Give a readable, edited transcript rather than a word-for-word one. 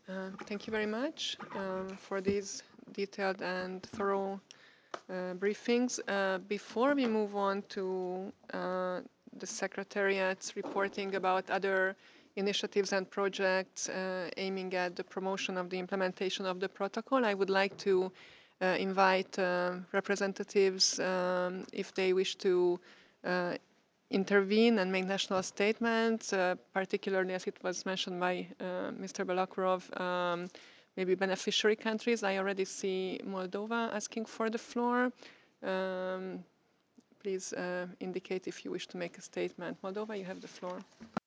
Thank you very much for these detailed and thorough briefings. Before we move on to the Secretariat's reporting about other initiatives and projects aiming at the promotion of the implementation of the protocol, I would like to invite representatives if they wish to intervene and make national statements, particularly as it was mentioned by Mr. Balakurov, maybe beneficiary countries. I already see Moldova asking for the floor. Please indicate if you wish to make a statement. Moldova, you have the floor.